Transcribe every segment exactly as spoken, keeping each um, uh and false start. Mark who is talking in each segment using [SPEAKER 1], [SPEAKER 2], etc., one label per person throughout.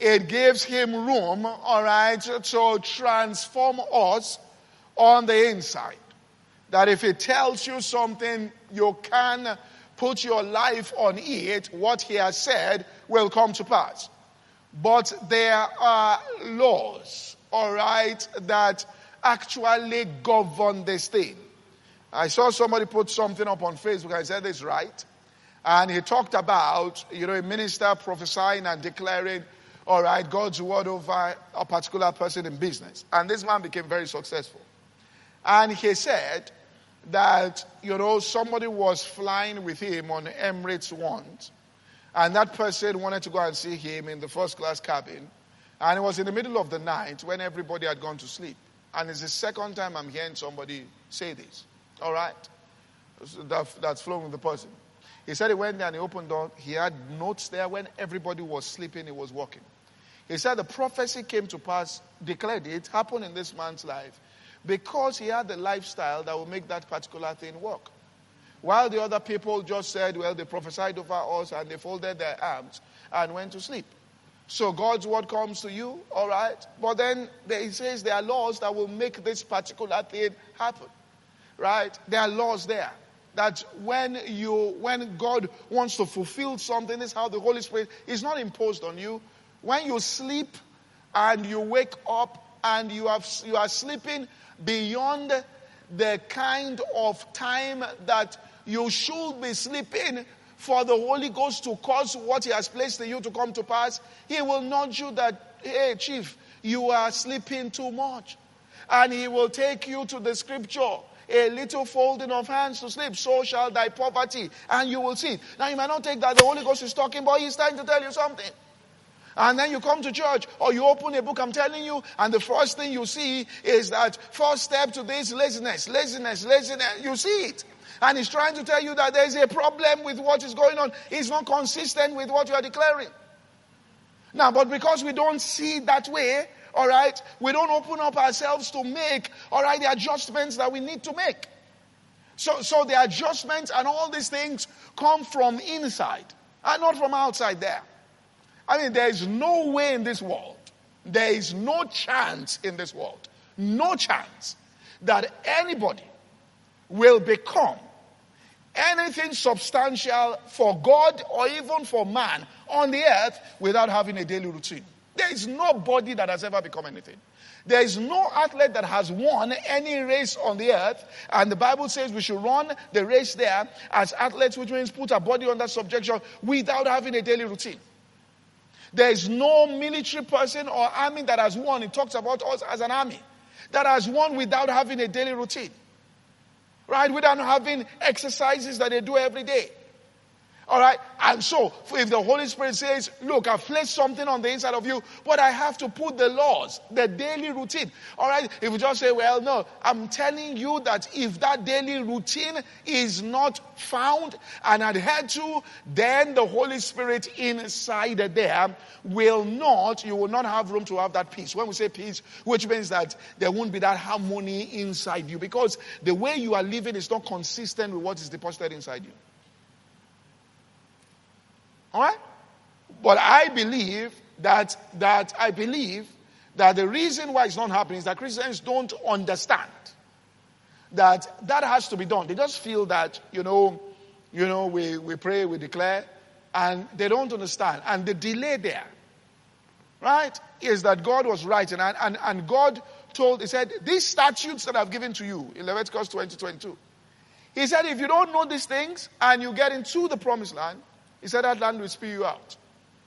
[SPEAKER 1] it gives him room, all right, to transform us on the inside. That if it tells you something, you can put your life on it, what he has said will come to pass. But there are laws, all right, that actually govern this thing. I saw somebody put something up on Facebook. I said, this right. And he talked about, you know, a minister prophesying and declaring, all right, God's word over a particular person in business. And this man became very successful. And he said that, you know, somebody was flying with him on Emirates once. And that person wanted to go and see him in the first class cabin. And it was in the middle of the night when everybody had gone to sleep. And it's the second time I'm hearing somebody say this. All right? That, that's flowing with the person. He said he went there and he opened the door. He had notes there. When everybody was sleeping, he was walking. He said the prophecy came to pass, declared it, happened in this man's life, because he had the lifestyle that will make that particular thing work. While the other people just said, well, they prophesied over us and they folded their arms and went to sleep. So God's word comes to you, all right? But then he says there are laws that will make this particular thing happen, right? There are laws there. That when you, when God wants to fulfill something, this is how the Holy Spirit is not imposed on you. When you sleep and you wake up and you have, you are sleeping beyond the kind of time that you should be sleeping for the Holy Ghost to cause what he has placed in you to come to pass, he will nudge you that, hey, chief, you are sleeping too much. And he will take you to the scripture, a little folding of hands to sleep, so shall thy poverty, and you will see it. Now you might not take that the Holy Ghost is talking, but he's trying to tell you something. And then you come to church or you open a book, I'm telling you, and the first thing you see is that first step to this laziness, laziness, laziness. You see it. And he's trying to tell you that there's a problem with what is going on. It's not consistent with what you are declaring. Now, but because we don't see it that way, all right, we don't open up ourselves to make, all right, the adjustments that we need to make. So, so the adjustments and all these things come from inside and not from outside there. I mean, there is no way in this world, there is no chance in this world, no chance that anybody will become anything substantial for God or even for man on the earth without having a daily routine. There is nobody that has ever become anything. There is no athlete that has won any race on the earth, and the Bible says we should run the race there as athletes, which means put our body under subjection without having a daily routine. There is no military person or army that has won. It talks about us as an army that has won without having a daily routine. Right? Without having exercises that they do every day. All right? And so, if the Holy Spirit says, look, I've placed something on the inside of you, but I have to put the laws, the daily routine. All right? If you just say, well, no, I'm telling you that if that daily routine is not found and adhered to, then the Holy Spirit inside there will not, you will not have room to have that peace. When we say peace, which means that there won't be that harmony inside you, because the way you are living is not consistent with what is deposited inside you. All right? But I believe that, that I believe that the reason why it's not happening is that Christians don't understand that that has to be done. They just feel that, you know, you know, we, we pray, we declare, and they don't understand. And the delay there, right, is that God was writing, and, and, and God told, he said, these statutes that I've given to you, in Leviticus twenty twenty-two, he said, if you don't know these things and you get into the promised land, he said that land will spew you out.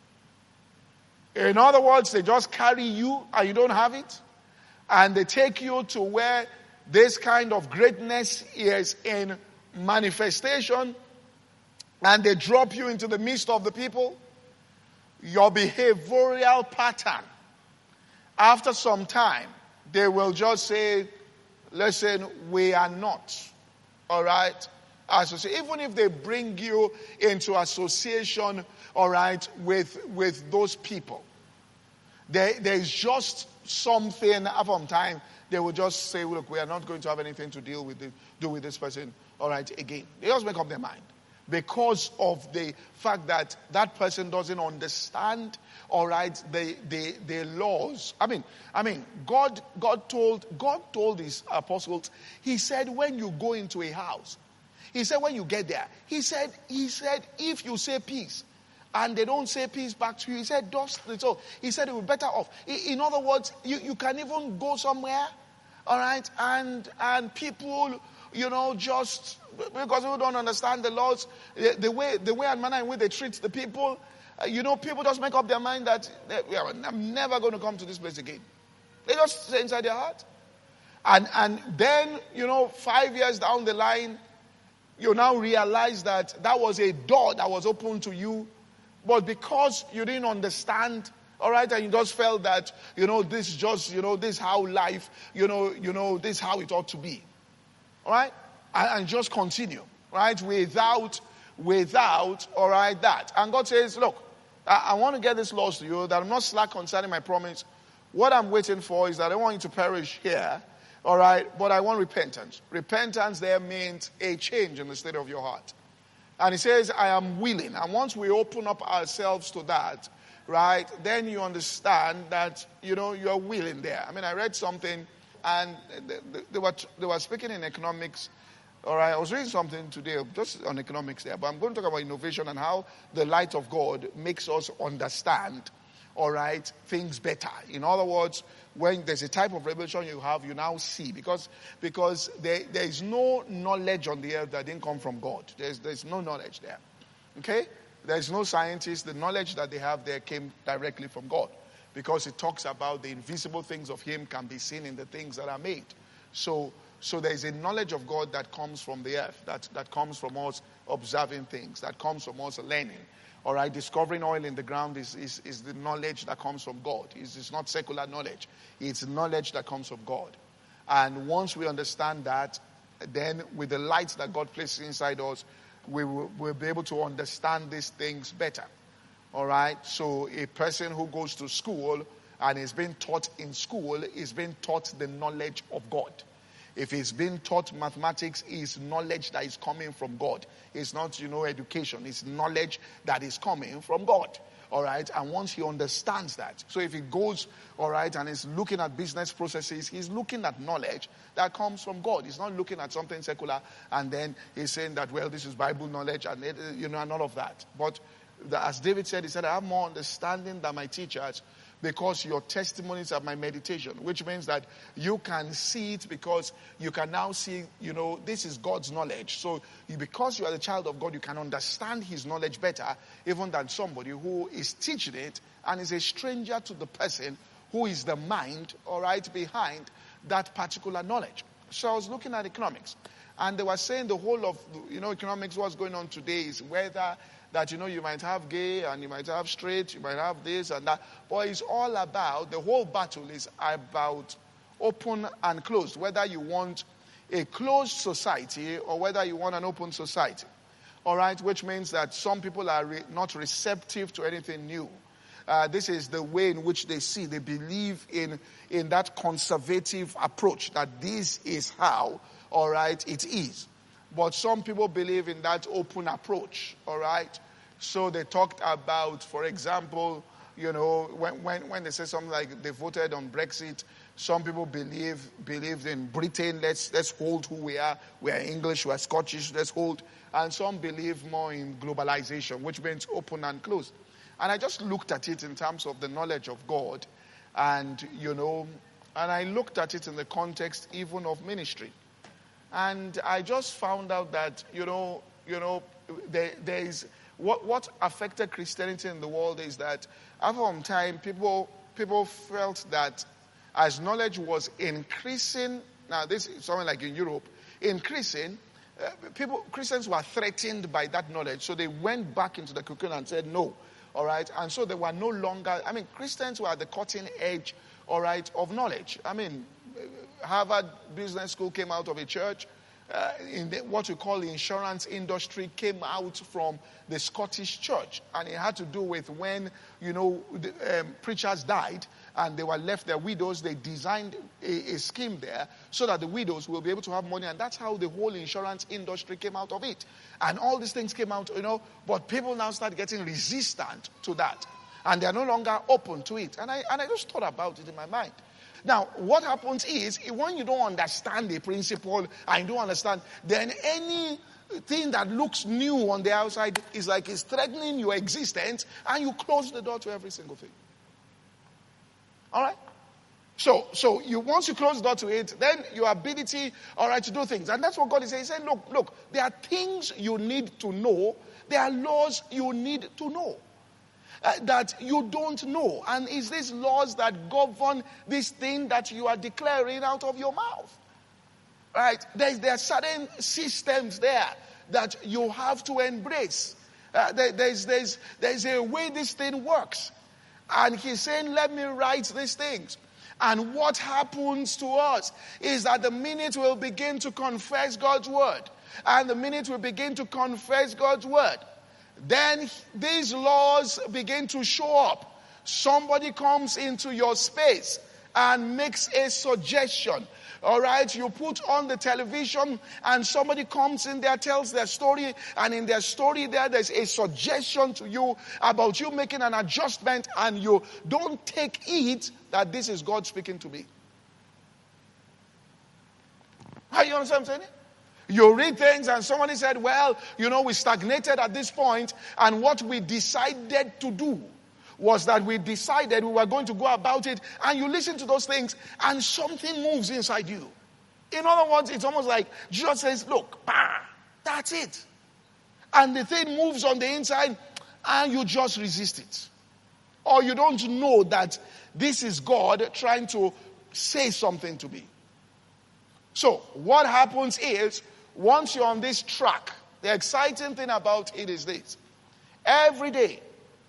[SPEAKER 1] In other words, they just carry you and you don't have it. And they take you to where this kind of greatness is in manifestation. And they drop you into the midst of the people. Your behavioral pattern. After some time, they will just say, listen, we are not. All right? Associate. Even if they bring you into association, all right, with, with those people, there, there is just something, after time, they will just say, look, we are not going to have anything to deal with, the, do with this person, all right, again. They just make up their mind. because of the fact that that person doesn't understand, all right, the, the, the laws. I mean, I mean, God, God told, God told his apostles, he said, when you go into a house, he said, when you get there, he said, he said, if you say peace, and they don't say peace back to you, he said, dust the soul. He said, it will be better off. In other words, you, you can even go somewhere, all right, and, and people, you know, just because people don't understand the laws, the, the way the way and manner in which they treat the people, uh, you know, people just make up their mind that they, yeah, I'm never going to come to this place again. They just say inside their heart. And and then, you know, five years down the line, you now realize that that was a door that was open to you, but because you didn't understand, all right, and you just felt that, you know, this is just, you know, this is how life, you know, you know, this is how it ought to be. All right? And, and just continue, right? Without, without, all right, that. And God says, look, I, I want to get this laws to you, that I'm not slack concerning my promise. What I'm waiting for is that I want you to perish here, all right? But I want repentance. Repentance there means a change in the state of your heart. And he says, I am willing. And once we open up ourselves to that, right, then you understand that, you know, you're willing there. I mean, I read something, and they, they, were, they were speaking in economics. All right, I was reading something today just on economics there, but I'm going to talk about innovation and how the light of God makes us understand, all right, things better. In other words, when there's a type of revelation you have, you now see. Because because there, there is no knowledge on the earth that didn't come from God. There's, there's no knowledge there. Okay? There's no scientist. The knowledge that they have there came directly from God. Because it talks about the invisible things of him can be seen in the things that are made. So so there is a knowledge of God that comes from the earth, that, that comes from us observing things, that comes from us learning. All right, discovering oil in the ground is, is, is the knowledge that comes from God. It's, it's not secular knowledge. It's knowledge that comes from God. And once we understand that, then with the light that God places inside us, we will we'll be able to understand these things better. All right, so a person who goes to school and is being taught in school is being taught the knowledge of God. If he's being taught mathematics, it's knowledge that is coming from God. It's not, you know, education. It's knowledge that is coming from God. All right. And once he understands that. So if he goes, all right, and is looking at business processes, he's looking at knowledge that comes from God. He's not looking at something secular and then he's saying that, well, this is Bible knowledge and, it, you know, and all of that. But the, as David said, he said, I have more understanding than my teachers, because your testimonies are my meditation, which means that you can see it because you can now see, you know, this is God's knowledge. So you, because you are the child of God, you can understand his knowledge better even than somebody who is teaching it and is a stranger to the person who is the mind, all right, behind that particular knowledge. So I was looking at economics, and they were saying the whole of, you know, economics, what's going on today is whether that, you know, you might have gay and you might have straight, you might have this and that. But it's all about, the whole battle is about open and closed. Whether you want a closed society or whether you want an open society. All right, which means that some people are re- not receptive to anything new. Uh, this is the way in which they see. They believe in, in that conservative approach, that this is how, all right, it is. But some people believe in that open approach, all right? So they talked about, for example, you know, when, when, when they say something like they voted on Brexit, some people believe believed in Britain, let's let's hold who we are. We are English, we are Scottish, let's hold. And some believe more in globalization, which means open and closed. And I just looked at it in terms of the knowledge of God. And, you know, and I looked at it in the context even of ministry. And I just found out that, you know, you know, there, there is, what, what affected Christianity in the world is that after some time, people, people felt that as knowledge was increasing, now this is something like in Europe, increasing, uh, people, Christians were threatened by that knowledge. So they went back into the cocoon and said no, all right? And so they were no longer, I mean, Christians were at the cutting edge, all right, of knowledge. I mean, Harvard Business School came out of a church. Uh, in the, what we call the insurance industry came out from the Scottish church. And it had to do with when, you know, the, um, preachers died and they were left their widows, they designed a, a scheme there so that the widows will be able to have money, and that's how the whole insurance industry came out of it. And all these things came out, you know, but people now start getting resistant to that, and they're no longer open to it. And I, and I just thought about it in my mind. Now, what happens is, when you don't understand the principle and you don't understand, then anything that looks new on the outside is like it's threatening your existence, and you close the door to every single thing. All right? So, so you once you close the door to it, then your ability, all right, to do things. And that's what God is saying. He's saying, look, look, there are things you need to know. There are laws you need to know. Uh, that you don't know. And it's these laws that govern this thing that you are declaring out of your mouth. Right? There's, there are certain systems there that you have to embrace. Uh, there, there's, there's, there's a way this thing works. And he's saying, let me write these things. And what happens to us is that the minute we'll begin to confess God's word, and the minute we begin to confess God's word, then these laws begin to show up. Somebody comes into your space and makes a suggestion. All right, you put on the television and somebody comes in there, tells their story, and in their story there, there's a suggestion to you about you making an adjustment, and you don't take it that this is God speaking to me. How you understand what I'm saying? You read things and somebody said, well, you know, we stagnated at this point, and what we decided to do was that we decided we were going to go about it, and you listen to those things and something moves inside you. In other words, it's almost like Jesus says, look, bah, that's it. And the thing moves on the inside and you just resist it. Or you don't know that this is God trying to say something to me. So what happens is, once you're on this track, the exciting thing about it is this. Every day,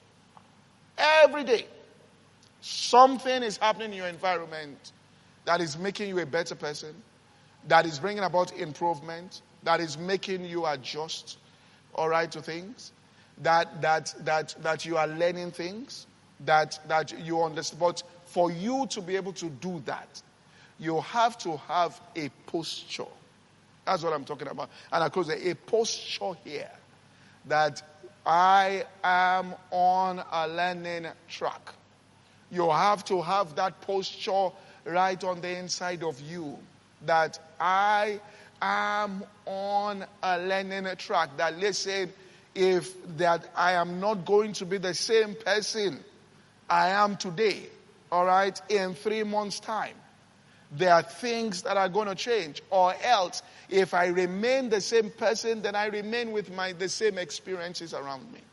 [SPEAKER 1] every day, something is happening in your environment that is making you a better person, that is bringing about improvement, that is making you adjust, all right, to things, that that that that you are learning things, that that you understand. But for you to be able to do that, you have to have a posture. That's what I'm talking about. And of course, a posture here that I am on a learning track. You have to have that posture right on the inside of you, that I am on a learning track. That, listen, if that I am not going to be the same person I am today, all right, in three months' time, there are things that are going to change. Or else, if I remain the same person, then I remain with my the same experiences around me.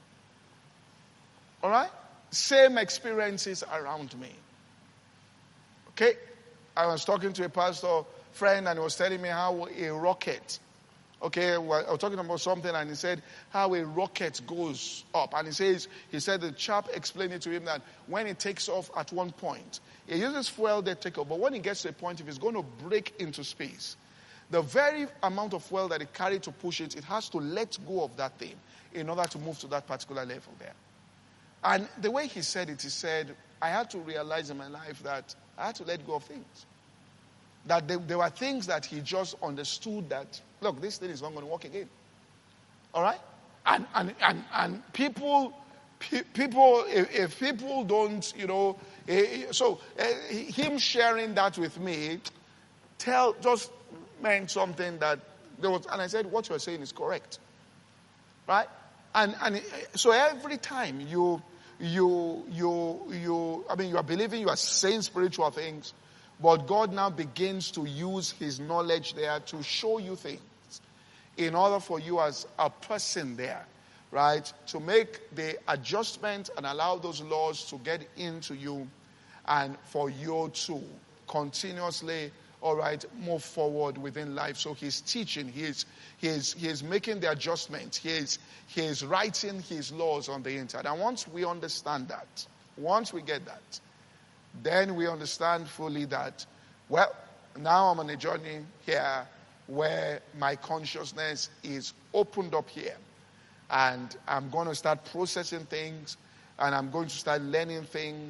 [SPEAKER 1] All right? Same experiences around me. Okay? I was talking to a pastor friend, and he was telling me how a rocket, okay, I was talking about something, and he said how a rocket goes up. And he says, he said the chap explained it to him that when it takes off at one point, it uses fuel that take off, but when it gets to a point, if it's going to break into space, the very amount of fuel that it carried to push it, it has to let go of that thing in order to move to that particular level there. And the way he said it, he said, I had to realize in my life that I had to let go of things. That there, there were things that he just understood that, look, this thing is not going to work again. All right? And and and, and people, pe- people, if, if people don't, you know, eh, so uh, him sharing that with me, tell, just meant something that there was, and I said, what you're saying is correct. Right? And and so every time you, you, you, you, I mean, you are believing, you are saying spiritual things, but God now begins to use his knowledge there to show you things in order for you as a person there, right, to make the adjustment and allow those laws to get into you and for you to continuously, all right, move forward within life. So he's teaching, he's, he's, he's making the adjustment, he's, he's writing his laws on the inside. And once we understand that, once we get that, then we understand fully that, well, now I'm on a journey here where my consciousness is opened up here. And I'm going to start processing things, and I'm going to start learning things,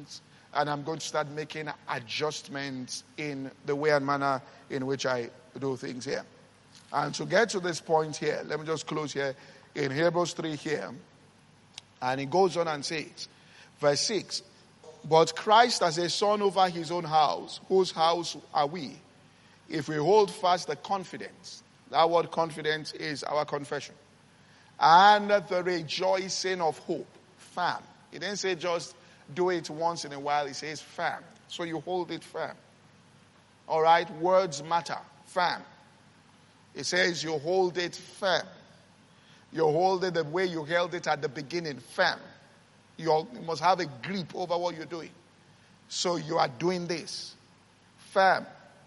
[SPEAKER 1] And I'm going to start making adjustments in the way and manner in which I do things here. And to get to this point here, let me just close here in Hebrews three here. And it goes on and says, verse six, but Christ as a son over his own house, whose house are we, if we hold fast the confidence. That word confidence is our confession. And the rejoicing of hope. Firm. He didn't say just do it once in a while. He says firm. So you hold it firm. All right? Words matter. Firm. It says you hold it firm. You hold it the way you held it at the beginning. Firm. You must have a grip over what you're doing. So you are doing this. Firm.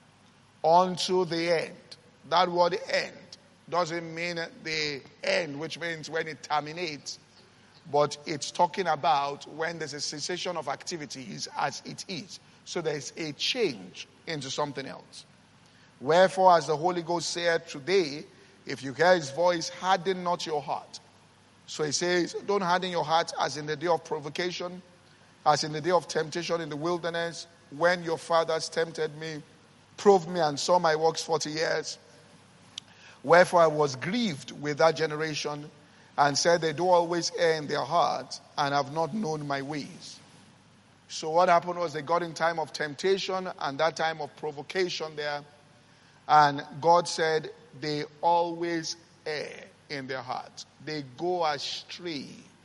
[SPEAKER 1] Unto the end. That word end doesn't mean the end, which means when it terminates. But it's talking about when there's a cessation of activities as it is. So there's a change into something else. Wherefore, as the Holy Ghost said today, if you hear his voice, harden not your heart. So he says, don't harden your heart as in the day of provocation, as in the day of temptation in the wilderness, when your fathers tempted me, proved me and saw my works forty years. Wherefore I was grieved with that generation, and said they do always err in their hearts, and have not known my ways. So what happened was they got in time of temptation and that time of provocation there, and God said they always err in their hearts. They go astray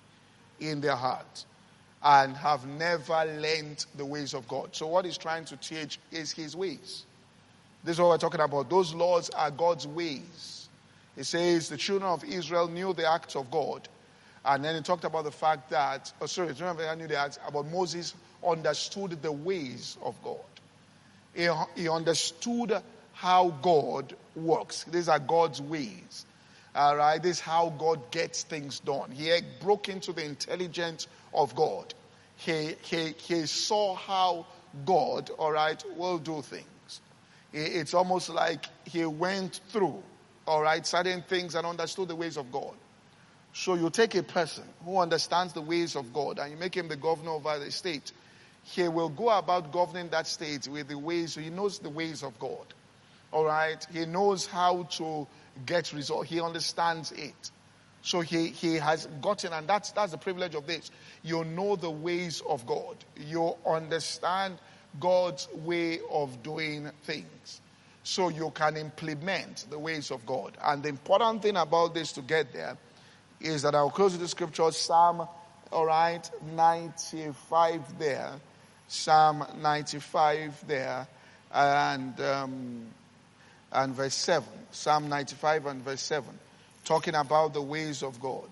[SPEAKER 1] in their hearts and have never learned the ways of God. So what he's trying to teach is his ways. This is what we're talking about. Those laws are God's ways. It says the children of Israel knew the acts of God. And then it talked about the fact that, oh sorry, the children of Israel knew the acts, but Moses understood the ways of God. He, he understood how God works. These are God's ways. All right, this is how God gets things done. He broke into the intelligence of God. He, he, he saw how God, all right, will do things. It's almost like he went through, all right, certain things and understood the ways of God. So you take a person who understands the ways of God and you make him the governor over the state. He will go about governing that state with the ways, he knows the ways of God. All right, he knows how to get results. He understands it. So he, he has gotten, and that's, that's the privilege of this. You know the ways of God. You understand God's way of doing things. So you can implement the ways of God. And the important thing about this to get there is that I'll close with the scripture, Psalm, all right, ninety-five there. Psalm ninety-five there. And, um, and verse seven. Psalm ninety-five and verse seven. Talking about the ways of God.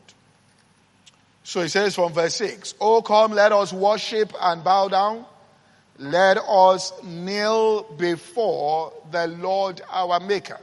[SPEAKER 1] So it says from verse six, "Oh, come, let us worship and bow down. Let us kneel before the Lord our Maker."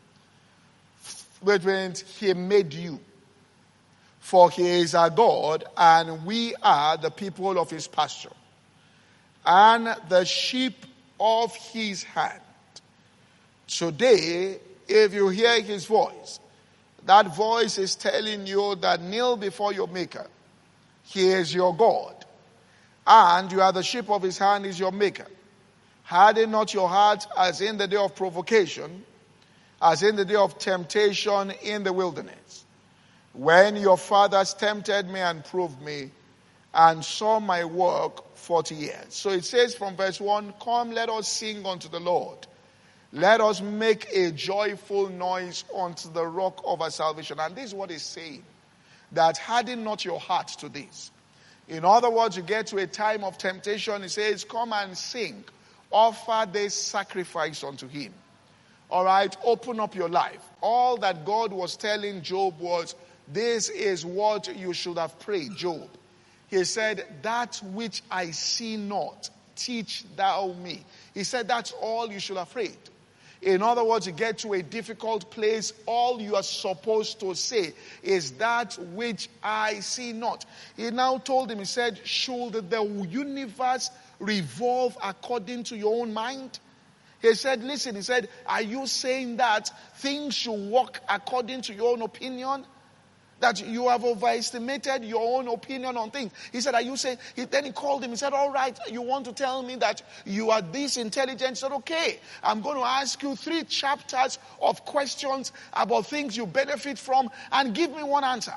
[SPEAKER 1] Which means he made you. For he is our God, and we are the people of his pasture, and the sheep of his hand. Today, if you hear his voice, that voice is telling you that kneel before your Maker. He is your God. And you are the sheep of his hand, is your Maker. Harden not your heart as in the day of provocation, as in the day of temptation in the wilderness, when your fathers tempted me and proved me, and saw my work forty years. So it says from verse one, "Come, let us sing unto the Lord. Let us make a joyful noise unto the rock of our salvation." And this is what he's saying, that harden not your heart to this. In other words, you get to a time of temptation, he says, come and sing. Offer this sacrifice unto him. All right, open up your life. All that God was telling Job was, this is what you should have prayed, Job. He said, that which I see not, teach thou me. He said, that's all you should have prayed. In other words, you get to a difficult place, all you are supposed to say is that which I see not. He now told him, he said, should the universe revolve according to your own mind? He said, listen, he said, are you saying that things should work according to your own opinion? that you have overestimated your own opinion on things. He said, are you saying, he, then he called him, he said, all right, you want to tell me that you are this intelligent? He said, okay, I'm going to ask you three chapters of questions about things you benefit from and give me one answer.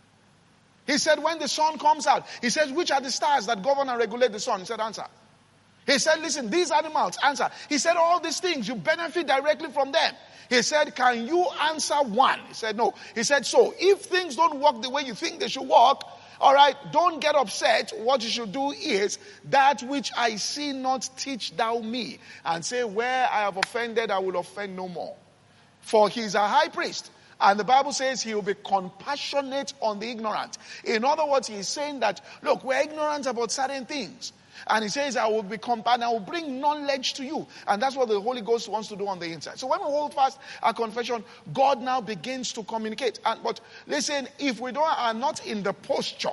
[SPEAKER 1] He said, when the sun comes out, he says, which are the stars that govern and regulate the sun? He said, answer. He said, listen, these animals, answer. He said, all these things, you benefit directly from them. He said, can you answer one? He said, no. He said, so if things don't work the way you think they should work, all right, don't get upset. What you should do is, that which I see not, teach thou me. And say, where I have offended, I will offend no more. For he is a high priest. And the Bible says he will be compassionate on the ignorant. In other words, he is saying that, look, we're ignorant about certain things. And he says, I will be compassionate, I will bring knowledge to you. And that's what the Holy Ghost wants to do on the inside. So when we hold fast our confession, God now begins to communicate. And but listen, if we don't are not in the posture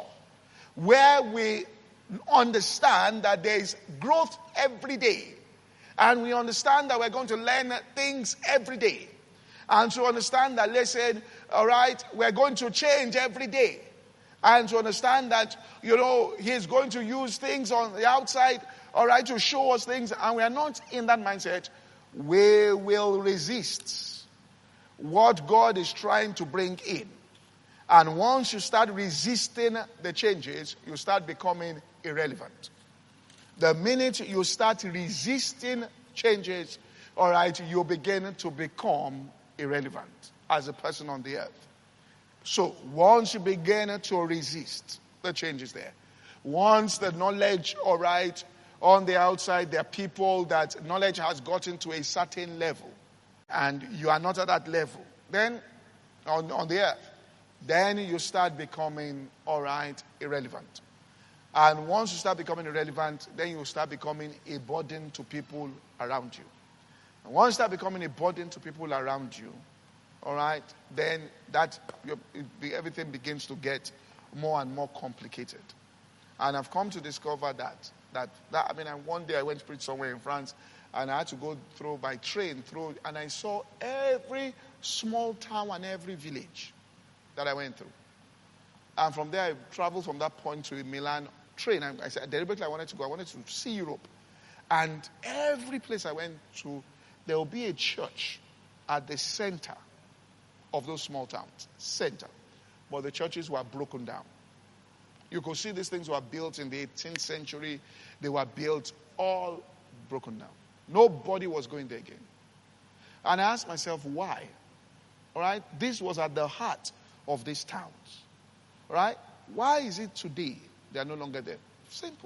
[SPEAKER 1] where we understand that there is growth every day, and we understand that we're going to learn things every day, and to understand that, listen, all right, we're going to change every day. And to understand that, you know, he's going to use things on the outside, all right, to show us things. And we are not in that mindset. We will resist what God is trying to bring in. And once you start resisting the changes, you start becoming irrelevant. The minute you start resisting changes, all right, you begin to become irrelevant as a person on the earth. So once you begin to resist, the change is there. Once the knowledge, all right, on the outside, there are people that knowledge has gotten to a certain level, and you are not at that level, then on, on the earth, then you start becoming, all right, irrelevant. And once you start becoming irrelevant, then you start becoming a burden to people around you. And once you start becoming a burden to people around you, all right, then that everything begins to get more and more complicated. And I've come to discover that, that, that I mean, one day I went to preach somewhere in France, and I had to go through by train through, and I saw every small town and every village that I went through. And from there, I traveled from that point to Milan train. I, I said, deliberately I wanted to go. I wanted to see Europe. And every place I went to, there will be a church at the center of those small towns. Center. But the churches were broken down. You could see these things were built in the eighteenth century. They were built all broken down. Nobody was going there again. And I asked myself, why? All right? This was at the heart of these towns. All right? Why is it today they are no longer there? Simple.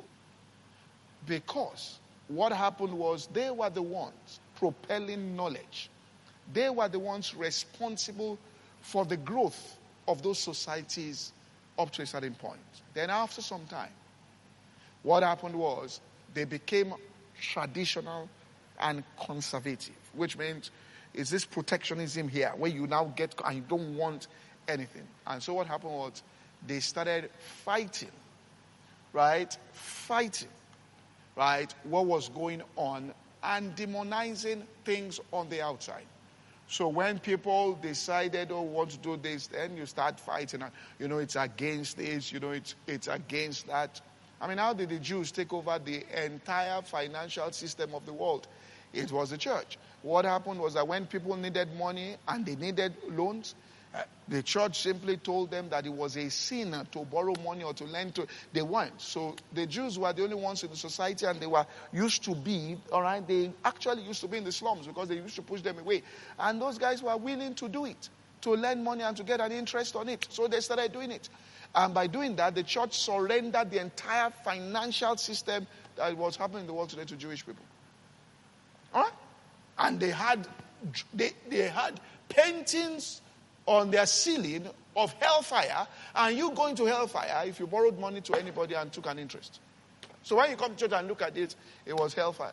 [SPEAKER 1] Because what happened was they were the ones propelling knowledge. They were the ones responsible for the growth of those societies up to a certain point. Then after some time, what happened was they became traditional and conservative, which means it's this protectionism here where you now get and you don't want anything. And so what happened was they started fighting, right? Fighting, right? What was going on and demonizing things on the outside. So when people decided, oh, want to do this, then you start fighting. You know, it's against this. You know, it's it's against that. I mean, how did the Jews take over the entire financial system of the world? It was the church. What happened was that when people needed money and they needed loans, uh, the church simply told them that it was a sin to borrow money or to lend to. They weren't. So the Jews were the only ones in the society, and they were used to be, all right, they actually used to be in the slums because they used to push them away. And those guys were willing to do it, to lend money and to get an interest on it. So they started doing it. And by doing that, the church surrendered the entire financial system that was happening in the world today to Jewish people. All right? And they had, they, they had paintings on their ceiling of hellfire, and you going to hellfire if you borrowed money to anybody and took an interest. So when you come to church and look at it, it was hellfire.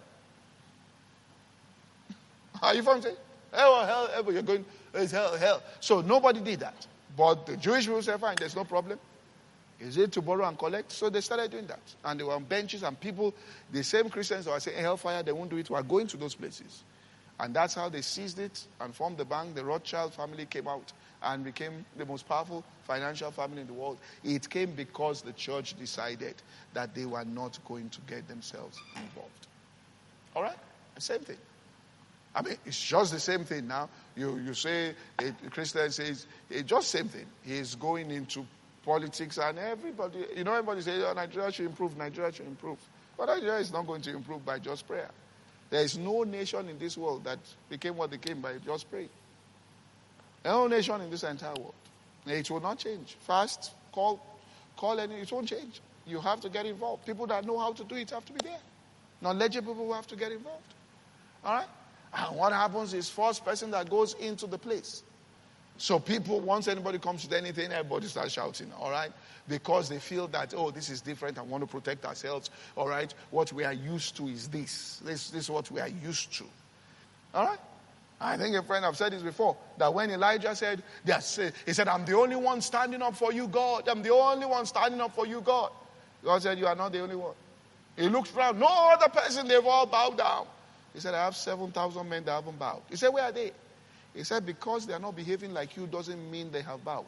[SPEAKER 1] Are you from saying? Hell, hell, hell, you're going, it's hell, hell. So nobody did that. But the Jewish people said, fine, there's no problem. Is it to borrow and collect? So they started doing that. And they were on benches, and people, the same Christians that were saying hellfire, they won't do it, were going to those places. And that's how they seized it and formed the bank. The Rothschild family came out and became the most powerful financial family in the world. It came because the church decided that they were not going to get themselves involved. All right? Same thing. I mean, it's just the same thing now. You you say, a Christian says, it's just same thing. He's going into politics and everybody, you know, everybody says, oh, Nigeria should improve, Nigeria should improve. But Nigeria is not going to improve by just prayer. There is no nation in this world that became what they came by just praying. There's no nation in this entire world. It will not change. Fast, call, call any, it won't change. You have to get involved. People that know how to do it have to be there. Knowledgeable people have to get involved. All right? And what happens is first person that goes into the place. So people, once anybody comes with anything, everybody starts shouting, all right? Because they feel that, oh, this is different. I want to protect ourselves, all right? What we are used to is this. This, this is what we are used to. All right? I think a friend, I've said this before, that when Elijah said, he said, I'm the only one standing up for you, God. I'm the only one standing up for you, God. God said, you are not the only one. He looked around. No other person, they've all bowed down. He said, I have seven thousand men that haven't bowed. He said, where are they? He said, because they are not behaving like you doesn't mean they have bowed.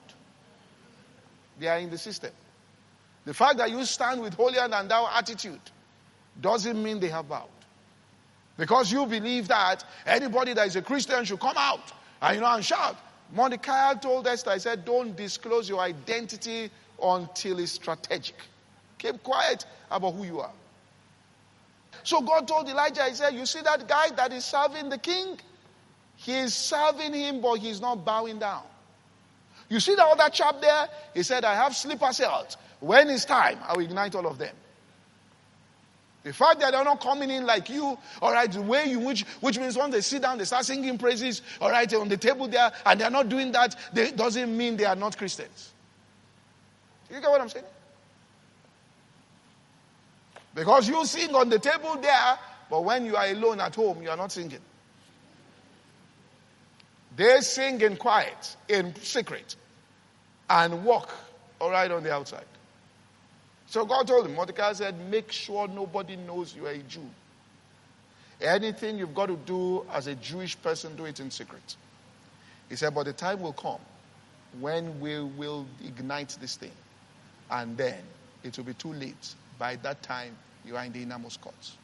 [SPEAKER 1] They are in the system. The fact that you stand with holier than thou attitude doesn't mean they have bowed. Because you believe that anybody that is a Christian should come out and, you know, and shout. Mordecai told Esther, I said, don't disclose your identity until it's strategic. Keep quiet about who you are. So God told Elijah, he said, you see that guy that is serving the king? He is serving him, but he's not bowing down. You see that other chap there? He said, I have sleeper cells. When it's time, I will ignite all of them. The fact that they're not coming in like you, all right, the way you, which, which means once they sit down, they start singing praises, all right, on the table there, and they're not doing that, they, doesn't mean they are not Christians. You get what I'm saying? Because you sing on the table there, but when you are alone at home, you are not singing. They sing in quiet, in secret, and walk, all right, on the outside. So God told him, Mordecai said, make sure nobody knows you are a Jew. Anything you've got to do as a Jewish person, do it in secret. He said, but the time will come when we will ignite this thing. And then it will be too late. By that time, you are in the innermost courts.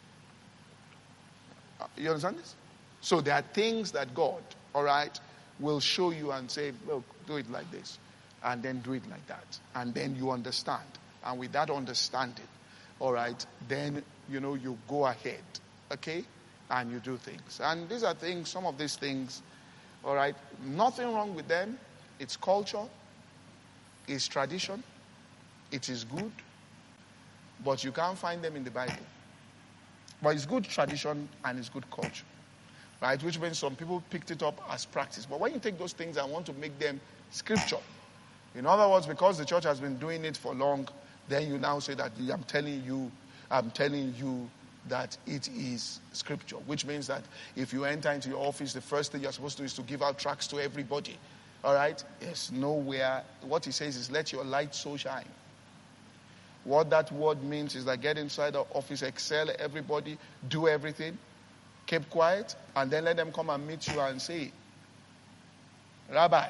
[SPEAKER 1] You understand this? So there are things that God, all right, will show you and say, look, do it like this. And then do it like that. And then you understand. And with that understanding, all right, then, you know, you go ahead, okay? And you do things. And these are things, some of these things, all right, nothing wrong with them. It's culture. It's tradition. It is good. But you can't find them in the Bible. But it's good tradition and it's good culture. Right? Which means some people picked it up as practice. But when you take those things and want to make them scripture, in other words, because the church has been doing it for long, then you now say that I'm telling you, I'm telling you that it is scripture. Which means that if you enter into your office, the first thing you're supposed to do is to give out tracts to everybody. All right? There's nowhere. What he says is, let your light so shine. What that word means is that get inside the office, excel everybody, do everything, keep quiet, and then let them come and meet you and say, Rabbi,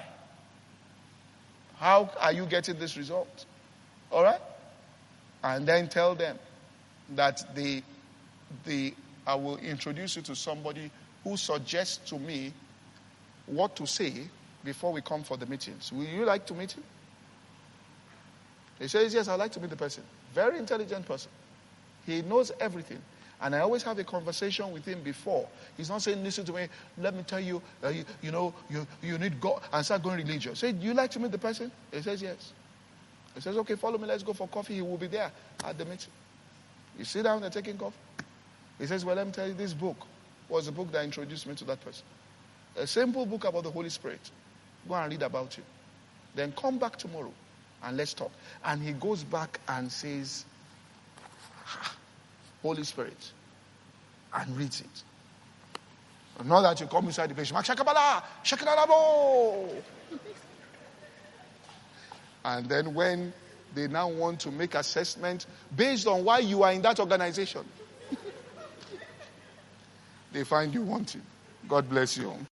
[SPEAKER 1] how are you getting this result? All right? And then tell them that the, the, I will introduce you to somebody who suggests to me what to say before we come for the meetings. Will you like to meet him? He says, yes, I'd like to meet the person. Very intelligent person. He knows everything. And I always have a conversation with him before. He's not saying, listen to me, let me tell you, uh, you, you know, you, you need God, and start going religious. Say, do you like to meet the person? He says, yes. He says, okay, follow me, let's go for coffee. He will be there at the meeting. You sit down, they're taking coffee. He says, well, let me tell you, this book was the book that introduced me to that person. A simple book about the Holy Spirit. Go and read about it. Then come back tomorrow. And let's talk. And he goes back and says, Holy Spirit, and reads it. Not that you come inside the page, Shakabala, Shakalalabo. And then when they now want to make assessment based on why you are in that organization, they find you wanting. God bless you.